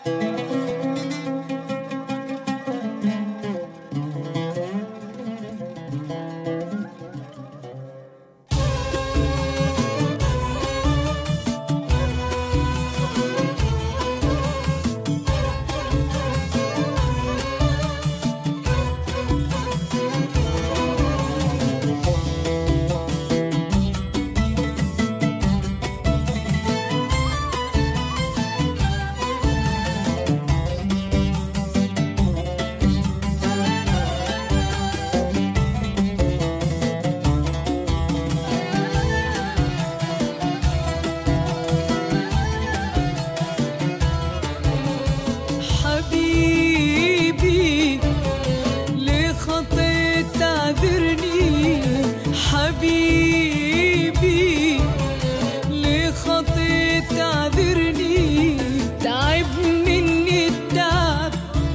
حبيبي ليه خطيت تعذرني، تعب مني التعب،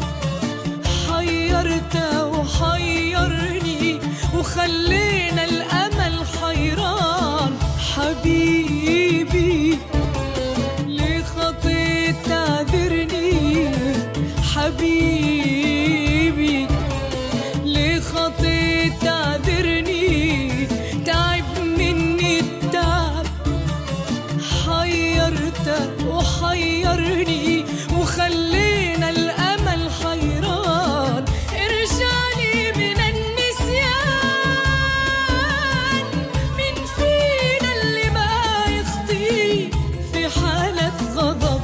حيرت وحيرني وخلينا الأمل حيران. حبيبي ليه خطيت تعذرني، حبيبي ليه خطيت تعذرني، تعب مني التعب، حيرت وحيرني وخلينا الأمل حيران. ارجعلي من النسيان، مين فينا اللي ما يخطي في حالة غضب.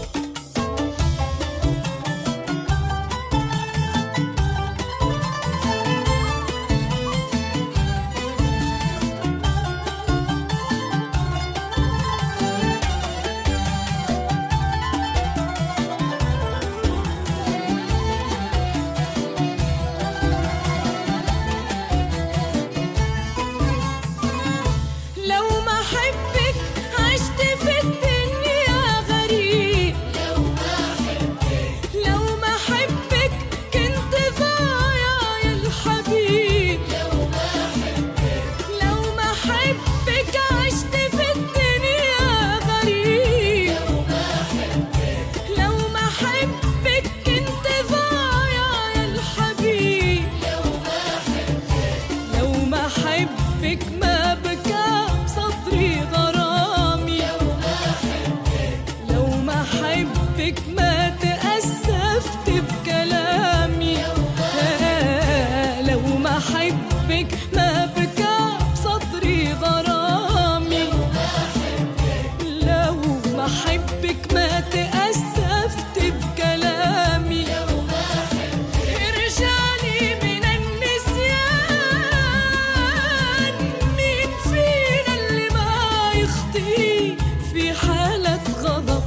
بك ما بكى صدري غرامي، لو ما حبك ما تأسفت بكلامي، لو ما حبك ما بكى صدري غرامي، لو ما حبك ما تأسفت بكلامي. ارجعلي من النسيان، مين فينا اللي ما يخطي في حالة غضب.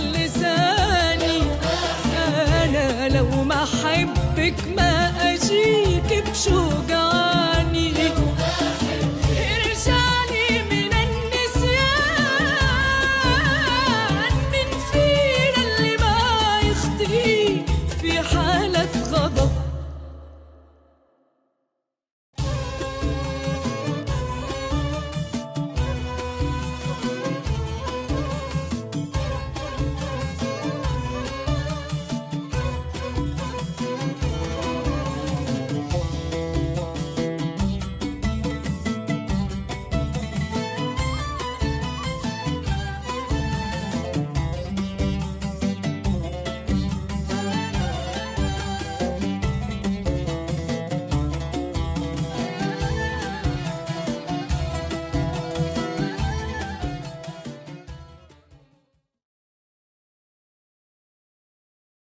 لو ما حبك ما أجي